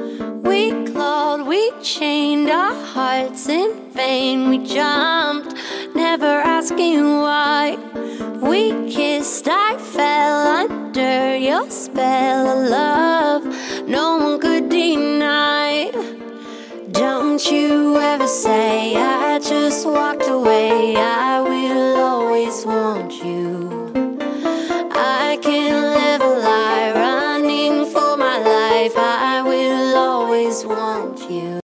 We clawed, we chained our hearts in vain. We jumped, never asking why. We kissed, I fell under your spell of love no one could deny. Don't you ever say